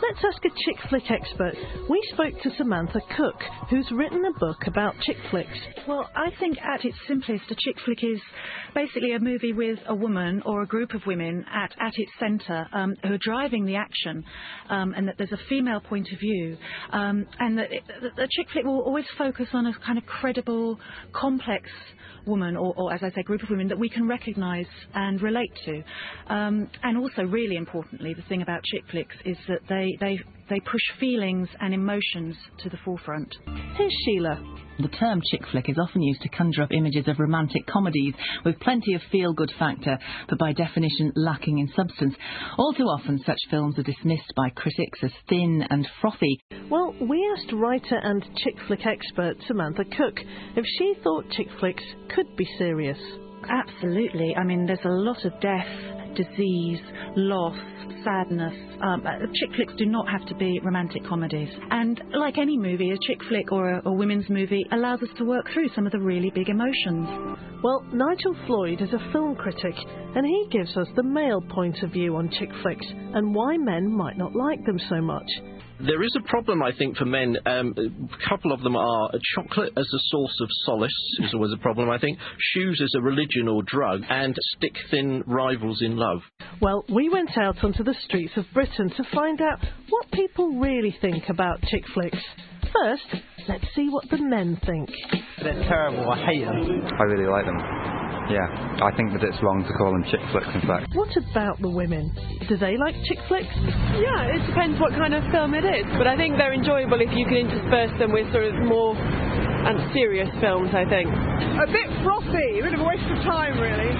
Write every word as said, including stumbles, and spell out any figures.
Let's ask a chick flick expert. We spoke to Samantha Cook, who's written a book about chick flicks. Well, I think at its simplest, a chick flick is basically a movie with a woman or a group of women at, at its centre um, who are driving the action, um, and that there's a female point of view, um, and that it, the, the chick flick will always focus on a kind of credible, complex woman, or, or as I say, group of women that we can recognise and relate to. Um, and also, really importantly, the thing about chick flicks is that they, they, they push feelings and emotions to the forefront. Here's Sheila. The term chick flick is often used to conjure up images of romantic comedies with plenty of feel-good factor, but by definition lacking in substance. All too often such films are dismissed by critics as thin and frothy. Well, we asked writer and chick flick expert Samantha Cook if she thought chick flicks could be serious. Absolutely. I mean, there's a lot of death, disease, loss, sadness. Um, chick flicks do not have to be romantic comedies. And like any movie, a chick flick or a, a women's movie allows us to work through some of the really big emotions. Well, Nigel Floyd is a film critic, and he gives us the male point of view on chick flicks and why men might not like them so much. There is a problem, I think, for men. Um, a couple of them are chocolate as a source of solace is always a problem, I think. Shoes as a religion or drug, and stick-thin rivals in love. Well, we went out onto the streets of Britain to find out what people really think about chick flicks. First, let's see what the men think. They're terrible. I hate them. I really like them. Yeah, I think that it's wrong to call them chick flicks, in fact. What about the women? Do they like chick flicks? Yeah, it depends what kind of film it is, but I think they're enjoyable if you can intersperse them with sort of more and serious films, I think. A bit frothy, a bit of a waste of time, really.